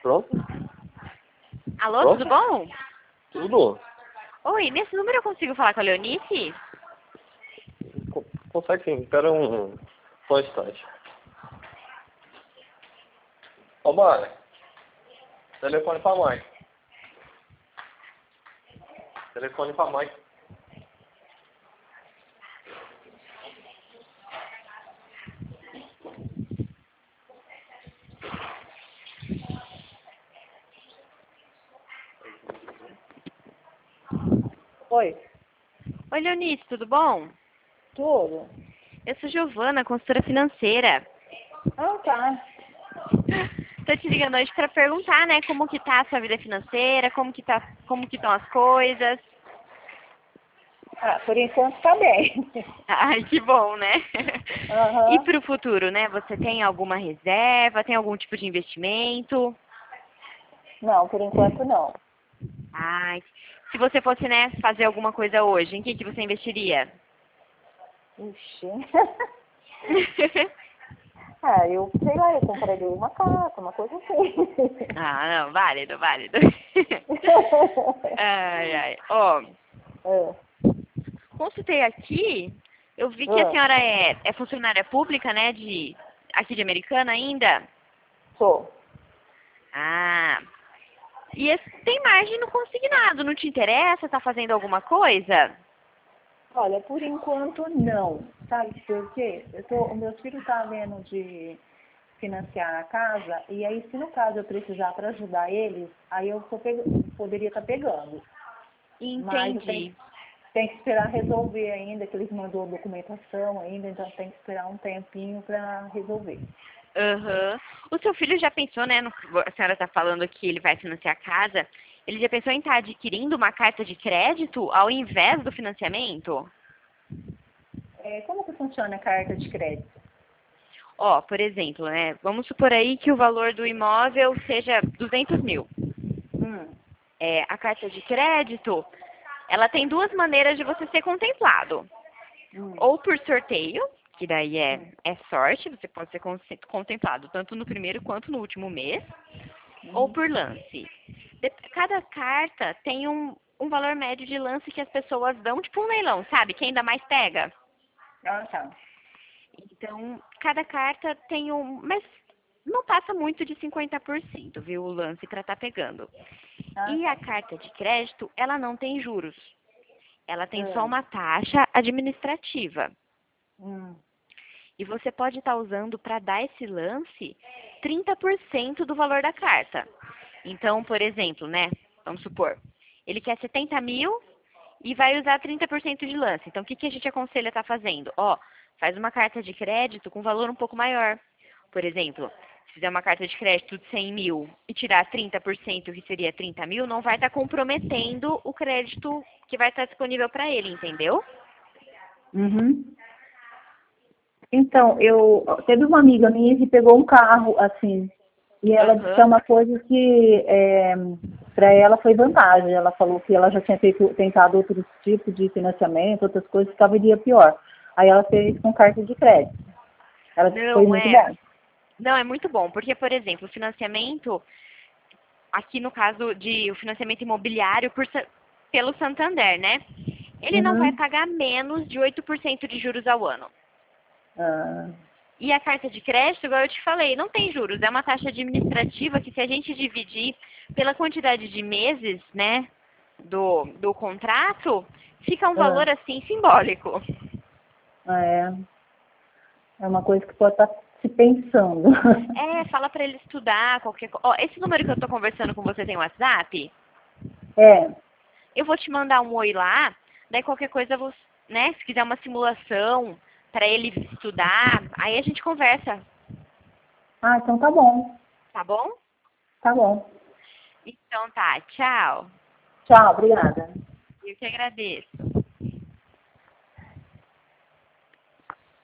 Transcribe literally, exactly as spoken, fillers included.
Pronto? Alô, Pronto? tudo bom? Tudo? Oi, nesse número eu consigo falar com a Leonice? Co- Consegue sim. Espera um... Só um instante. Ô, mãe. Telefone pra mãe. Telefone pra mãe. Oi, Oi, Leonice, tudo bom? tudo? Eu sou Giovana, consultora financeira. Ah, tá. Tô te ligando hoje para perguntar, né, como que tá a sua vida financeira, como que tá, como que estão as coisas. Ah, por enquanto tá bem. Ai, que bom, né? E Aham. para o futuro, né? Você tem alguma reserva, tem algum tipo de investimento? Não, por enquanto não. Ai, se você fosse, né, fazer alguma coisa hoje, em que que você investiria? Ixi. Ah, eu sei lá, eu compraria uma casa, uma coisa assim. Ah, não, válido, válido. Ai, ai. Ó, É. consultei aqui, eu vi que a Ah, senhora é, é funcionária pública, né, de aqui de Americana ainda. sou. Ah, e esse- tem margem no consignado, não te interessa? Tá fazendo alguma coisa? Olha, por enquanto não. Sabe por quê? Eu tô, o meu filho tá vendo de financiar a casa, e aí se no caso eu precisar para ajudar eles, aí eu tô peg- poderia estar pegando. Mas eu tenho, Entendi. tem que esperar resolver ainda, que eles mandou documentação ainda, então tem que esperar um tempinho para resolver. Aham. O seu filho já pensou, né? no- a senhora está falando que ele vai financiar a casa. Ele já pensou em estar adquirindo uma carta de crédito ao invés do financiamento? É, como que funciona a carta de crédito? Ó, por exemplo, né? Vamos supor aí que o valor do imóvel seja duzentos mil. Hum, É, a carta de crédito, ela tem duas maneiras de você ser contemplado. hum, Ou por sorteio, que daí é, hum, é sorte, você pode ser con- contemplado tanto no primeiro quanto no último mês, ou uhum. por lance. De- Cada carta tem um, um valor médio de lance que as pessoas dão, tipo um leilão, sabe? Quem ainda mais pega. Ah, tá. Então, cada carta tem um. Mas não passa muito de cinquenta por cento, viu? O lance para estar pegando. Ah, E a tá. carta de crédito, ela não tem juros. Ela tem só Hum, uma taxa administrativa. hum, E você pode estar usando para dar esse lance trinta por cento do valor da carta. Então, por exemplo, né? Vamos supor, ele quer setenta mil e vai usar trinta por cento de lance. Então, o que, que a gente aconselha estar fazendo? Ó, faz uma carta de crédito com valor um pouco maior. Por exemplo, se fizer uma carta de crédito de cem mil e tirar trinta por cento, que seria trinta mil, não vai estar comprometendo o crédito que vai estar disponível para ele, entendeu? uhum. Então, eu teve uma amiga minha que pegou um carro, assim, e ela disse que é Aham. uma coisa que é, para ela foi vantagem. Ela falou que ela já tinha feito, tentado outros tipos de financiamento, outras coisas, que estava iria pior. Aí ela fez com carta de crédito. Ela disse que foi Não muito é. bom. Não, é muito bom, porque, por exemplo, o financiamento, aqui no caso de o financiamento imobiliário por Sa- pelo Santander, né? Ele não vai Uhum. pagar menos de oito por cento de juros ao ano. Ah, E a carta de crédito, igual eu te falei, não tem juros, é uma taxa administrativa que se a gente dividir pela quantidade de meses, né, do, do contrato, fica um ah, valor assim simbólico. é, é uma coisa que pode estar se pensando. É, fala pra ele estudar qualquer coisa. Ó, esse número que eu tô conversando com você tem WhatsApp? É. Eu vou te mandar um oi lá, daí qualquer coisa, você, né, se quiser uma simulação pra ele estudar, aí a gente conversa, Ah, então tá bom. tá bom? Tá bom. Então tá, tchau. Tchau, obrigada. Eu que agradeço.